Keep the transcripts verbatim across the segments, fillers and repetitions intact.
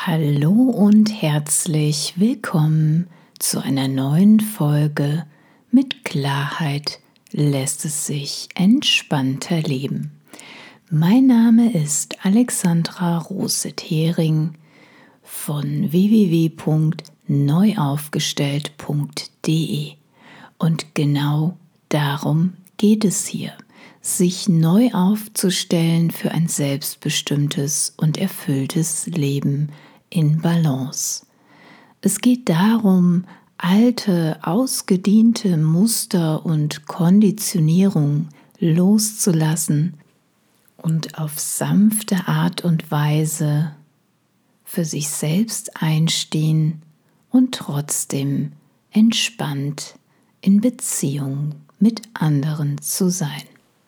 Hallo und herzlich willkommen zu einer neuen Folge Mit Klarheit lässt es sich entspannter leben. Mein Name ist Alexandra Roset-Hering von w w w punkt neuaufgestellt punkt de und genau darum geht es hier, sich neu aufzustellen für ein selbstbestimmtes und erfülltes Leben in Balance. Es geht darum, alte, ausgediente Muster und Konditionierung loszulassen und auf sanfte Art und Weise für sich selbst einstehen und trotzdem entspannt in Beziehung mit anderen zu sein.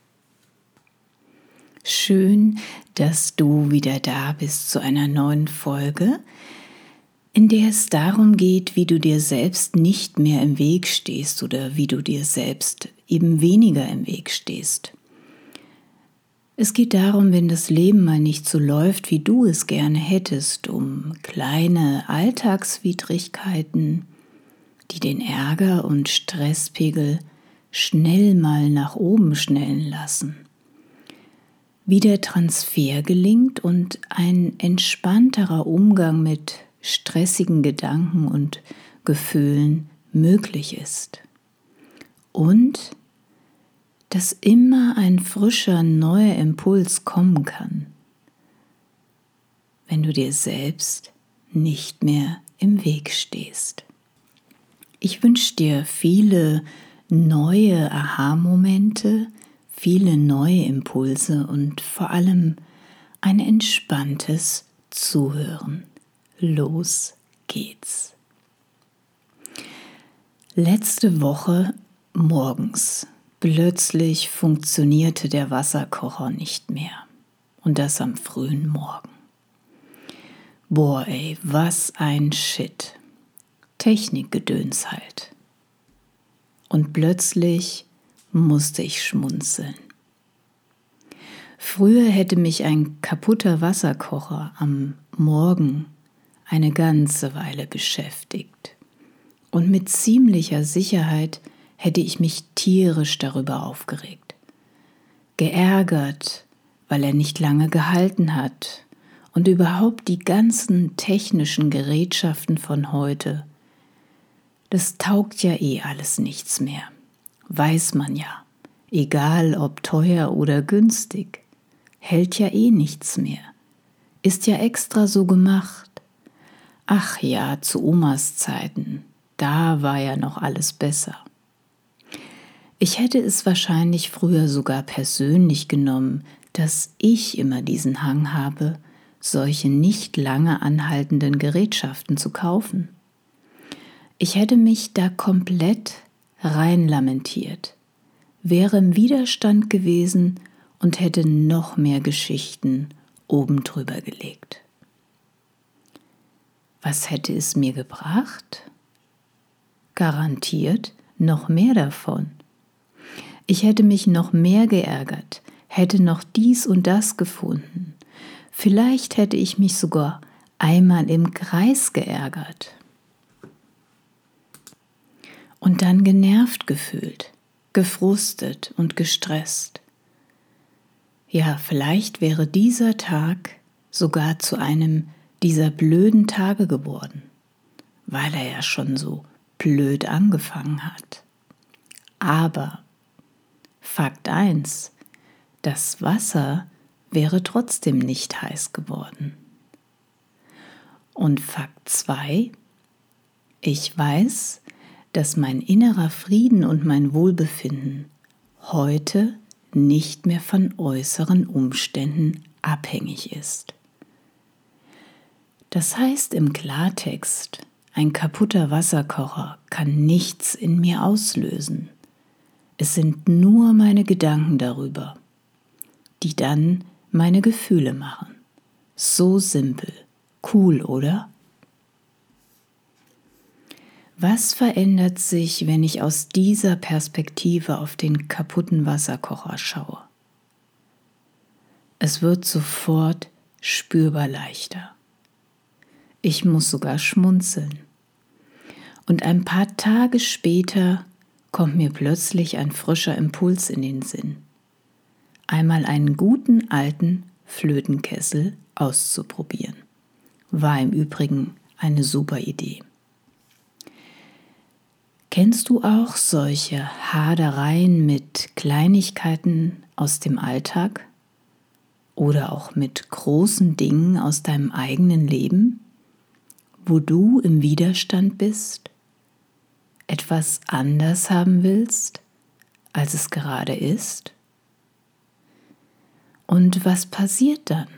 Schön, dass du wieder da bist zu einer neuen Folge, in der es darum geht, wie du dir selbst nicht mehr im Weg stehst oder wie du dir selbst eben weniger im Weg stehst. Es geht darum, wenn das Leben mal nicht so läuft, wie du es gerne hättest, um kleine Alltagswidrigkeiten, die den Ärger und Stresspegel schnell mal nach oben schnellen lassen. Wie der Transfer gelingt und ein entspannterer Umgang mit stressigen Gedanken und Gefühlen möglich ist. Und dass immer ein frischer, neuer Impuls kommen kann, wenn du dir selbst nicht mehr im Weg stehst. Ich wünsche dir viele neue Aha-Momente, viele neue Impulse und vor allem ein entspanntes Zuhören. Los geht's. Letzte Woche morgens plötzlich funktionierte der Wasserkocher nicht mehr und das am frühen Morgen. Boah ey, was ein Shit. Technikgedöns halt. Und plötzlich musste ich schmunzeln. Früher hätte mich ein kaputter Wasserkocher am Morgen eine ganze Weile beschäftigt. Und mit ziemlicher Sicherheit hätte ich mich tierisch darüber aufgeregt. Geärgert, weil er nicht lange gehalten hat und überhaupt die ganzen technischen Gerätschaften von heute. Das taugt ja eh alles nichts mehr. Weiß man ja, egal ob teuer oder günstig, hält ja eh nichts mehr, ist ja extra so gemacht. Ach ja, zu Omas Zeiten, da war ja noch alles besser. Ich hätte es wahrscheinlich früher sogar persönlich genommen, dass ich immer diesen Hang habe, solche nicht lange anhaltenden Gerätschaften zu kaufen. Ich hätte mich da komplett rein lamentiert, wäre im Widerstand gewesen und hätte noch mehr Geschichten oben drüber gelegt. Was hätte es mir gebracht? Garantiert noch mehr davon. Ich hätte mich noch mehr geärgert, hätte noch dies und das gefunden. Vielleicht hätte ich mich sogar einmal im Kreis geärgert. Und dann genervt gefühlt, gefrustet und gestresst. Ja, vielleicht wäre dieser Tag sogar zu einem dieser blöden Tage geworden, weil er ja schon so blöd angefangen hat. Aber Fakt eins, das Wasser wäre trotzdem nicht heiß geworden. Und Fakt zwei, ich weiß, dass mein innerer Frieden und mein Wohlbefinden heute nicht mehr von äußeren Umständen abhängig ist. Das heißt im Klartext, ein kaputter Wasserkocher kann nichts in mir auslösen. Es sind nur meine Gedanken darüber, die dann meine Gefühle machen. So simpel, cool, oder? Was verändert sich, wenn ich aus dieser Perspektive auf den kaputten Wasserkocher schaue? Es wird sofort spürbar leichter. Ich muss sogar schmunzeln. Und ein paar Tage später kommt mir plötzlich ein frischer Impuls in den Sinn, einmal einen guten alten Flötenkessel auszuprobieren. War im Übrigen eine super Idee. Kennst du auch solche Hadereien mit Kleinigkeiten aus dem Alltag oder auch mit großen Dingen aus deinem eigenen Leben, wo du im Widerstand bist, etwas anders haben willst, als es gerade ist? Und was passiert dann?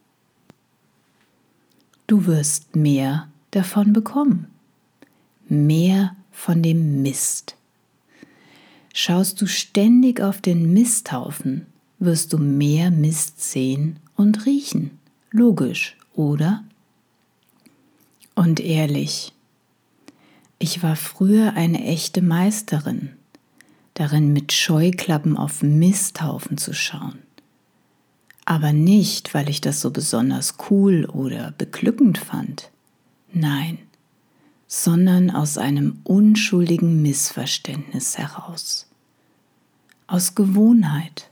Du wirst mehr davon bekommen, mehr von dem Mist. Schaust du ständig auf den Misthaufen, wirst du mehr Mist sehen und riechen. Logisch, oder? Und ehrlich, ich war früher eine echte Meisterin, darin mit Scheuklappen auf Misthaufen zu schauen. Aber nicht, weil ich das so besonders cool oder beglückend fand. Nein, sondern aus einem unschuldigen Missverständnis heraus. Aus Gewohnheit.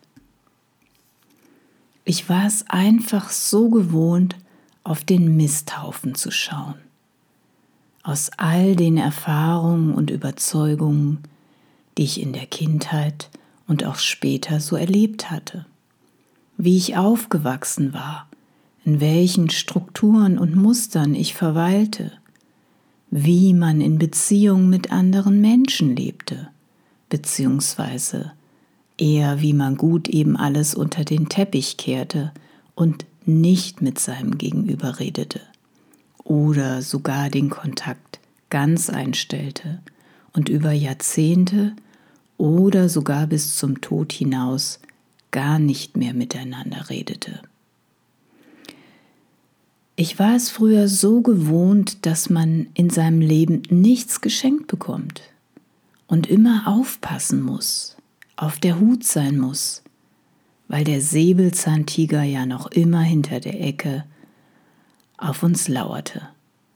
Ich war es einfach so gewohnt, auf den Misthaufen zu schauen. Aus all den Erfahrungen und Überzeugungen, die ich in der Kindheit und auch später so erlebt hatte. Wie ich aufgewachsen war, in welchen Strukturen und Mustern ich verweilte, wie man in Beziehung mit anderen Menschen lebte, beziehungsweise eher wie man gut eben alles unter den Teppich kehrte und nicht mit seinem Gegenüber redete oder sogar den Kontakt ganz einstellte und über Jahrzehnte oder sogar bis zum Tod hinaus gar nicht mehr miteinander redete. Ich war es früher so gewohnt, dass man in seinem Leben nichts geschenkt bekommt und immer aufpassen muss, auf der Hut sein muss, weil der Säbelzahntiger ja noch immer hinter der Ecke auf uns lauerte.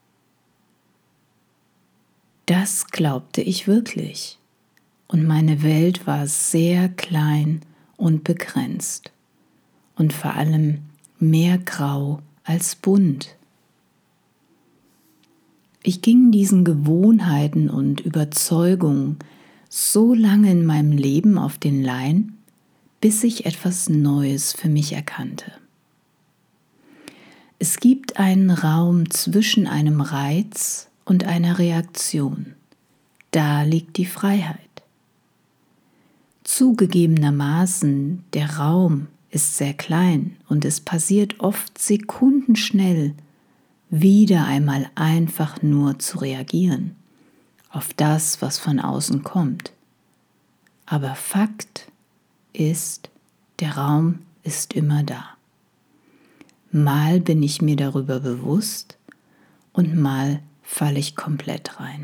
Das glaubte ich wirklich und meine Welt war sehr klein und begrenzt und vor allem mehr grau als bunt. Ich ging diesen Gewohnheiten und Überzeugungen so lange in meinem Leben auf den Leim, bis ich etwas Neues für mich erkannte. Es gibt einen Raum zwischen einem Reiz und einer Reaktion. Da liegt die Freiheit. Zugegebenermaßen, der Raum ist sehr klein und es passiert oft sekundenschnell, wieder einmal einfach nur zu reagieren auf das, was von außen kommt. Aber Fakt ist, der Raum ist immer da. Mal bin ich mir darüber bewusst und mal falle ich komplett rein.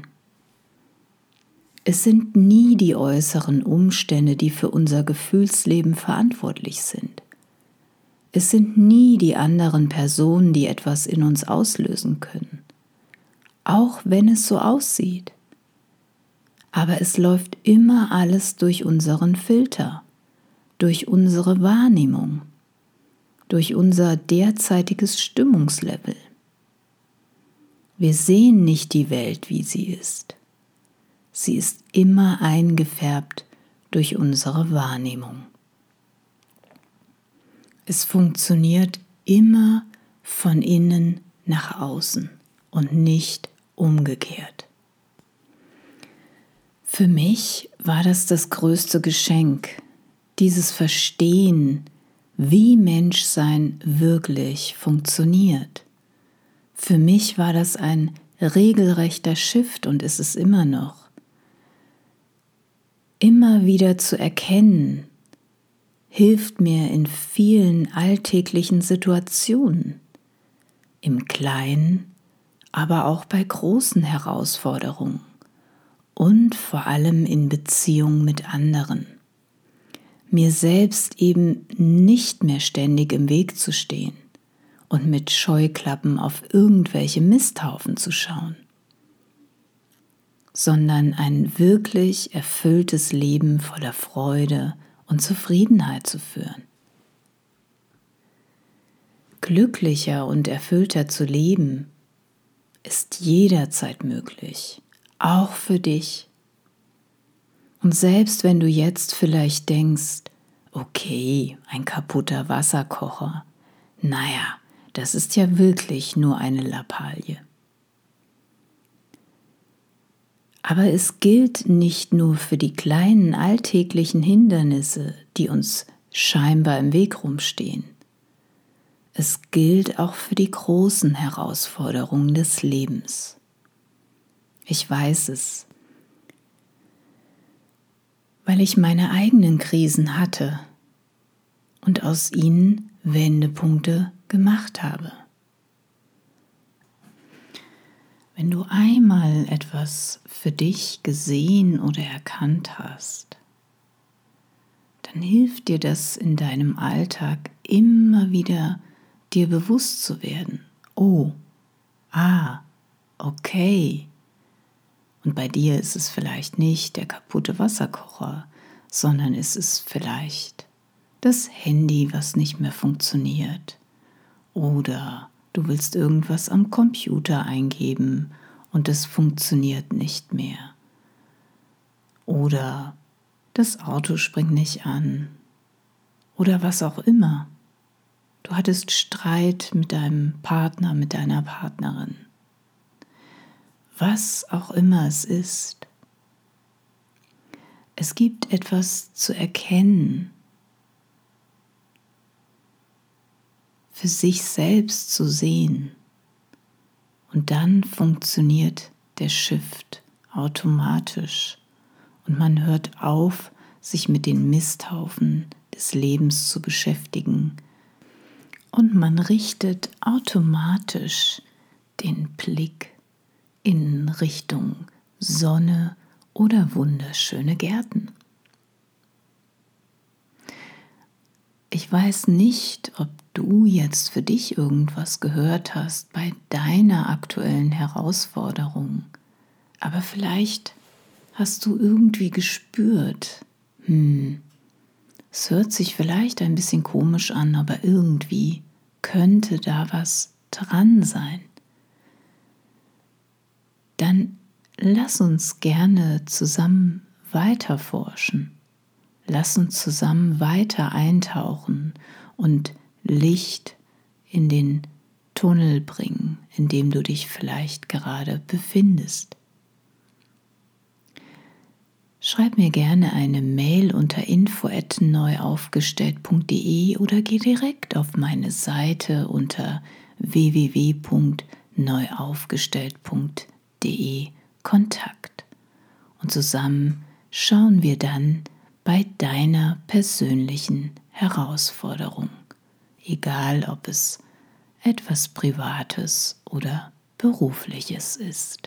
Es sind nie die äußeren Umstände, die für unser Gefühlsleben verantwortlich sind. Es sind nie die anderen Personen, die etwas in uns auslösen können, auch wenn es so aussieht. Aber es läuft immer alles durch unseren Filter, durch unsere Wahrnehmung, durch unser derzeitiges Stimmungslevel. Wir sehen nicht die Welt, wie sie ist. Sie ist immer eingefärbt durch unsere Wahrnehmung. Es funktioniert immer von innen nach außen und nicht umgekehrt. Für mich war das das größte Geschenk, dieses Verstehen, wie Menschsein wirklich funktioniert. Für mich war das ein regelrechter Shift und ist es immer noch. Immer wieder zu erkennen, hilft mir in vielen alltäglichen Situationen, im Kleinen, aber auch bei großen Herausforderungen und vor allem in Beziehung mit anderen. Mir selbst eben nicht mehr ständig im Weg zu stehen und mit Scheuklappen auf irgendwelche Misthaufen zu schauen, sondern ein wirklich erfülltes Leben voller Freude und Zufriedenheit zu führen. Glücklicher und erfüllter zu leben ist jederzeit möglich, auch für dich. Und selbst wenn du jetzt vielleicht denkst, okay, ein kaputter Wasserkocher, naja, das ist ja wirklich nur eine Lappalie. Aber es gilt nicht nur für die kleinen alltäglichen Hindernisse, die uns scheinbar im Weg rumstehen. Es gilt auch für die großen Herausforderungen des Lebens. Ich weiß es, weil ich meine eigenen Krisen hatte und aus ihnen Wendepunkte gemacht habe. Wenn du einmal etwas für dich gesehen oder erkannt hast, dann hilft dir das in deinem Alltag immer wieder, dir bewusst zu werden. Oh, ah, okay. Und bei dir ist es vielleicht nicht der kaputte Wasserkocher, sondern es ist vielleicht das Handy, was nicht mehr funktioniert. Oder du willst irgendwas am Computer eingeben und es funktioniert nicht mehr. Oder das Auto springt nicht an. Oder was auch immer. Du hattest Streit mit deinem Partner, mit deiner Partnerin. Was auch immer es ist. Es gibt etwas zu erkennen, für sich selbst zu sehen. Und dann funktioniert der Shift automatisch und man hört auf, sich mit den Misthaufen des Lebens zu beschäftigen und man richtet automatisch den Blick in Richtung Sonne oder wunderschöne Gärten. Ich weiß nicht, ob du jetzt für dich irgendwas gehört hast bei deiner aktuellen Herausforderung, aber vielleicht hast du irgendwie gespürt, hm, es hört sich vielleicht ein bisschen komisch an, aber irgendwie könnte da was dran sein. Dann lass uns gerne zusammen weiterforschen. Lass uns zusammen weiter eintauchen und Licht in den Tunnel bringen, in dem du dich vielleicht gerade befindest. Schreib mir gerne eine Mail unter info at neuaufgestellt punkt de oder geh direkt auf meine Seite unter w w w punkt neuaufgestellt punkt de Kontakt. Und zusammen schauen wir dann bei deiner persönlichen Herausforderung, egal ob es etwas Privates oder Berufliches ist.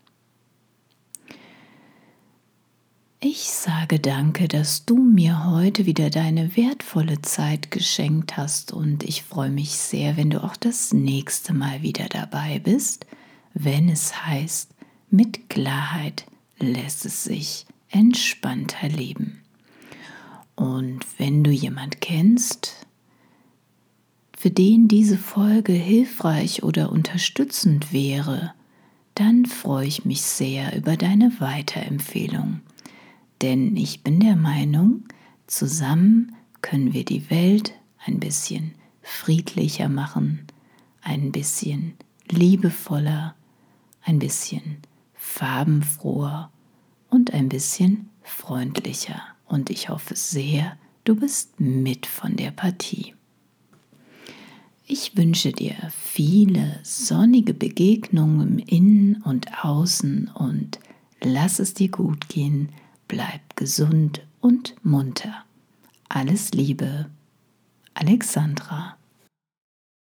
Ich sage danke, dass du mir heute wieder deine wertvolle Zeit geschenkt hast und ich freue mich sehr, wenn du auch das nächste Mal wieder dabei bist, wenn es heißt, mit Klarheit lässt es sich entspannter leben. Und wenn du jemand kennst, für den diese Folge hilfreich oder unterstützend wäre, dann freue ich mich sehr über deine Weiterempfehlung. Denn ich bin der Meinung, zusammen können wir die Welt ein bisschen friedlicher machen, ein bisschen liebevoller, ein bisschen farbenfroher und ein bisschen freundlicher. Und ich hoffe sehr, du bist mit von der Partie. Ich wünsche dir viele sonnige Begegnungen im Innen und Außen und lass es dir gut gehen. Bleib gesund und munter. Alles Liebe, Alexandra.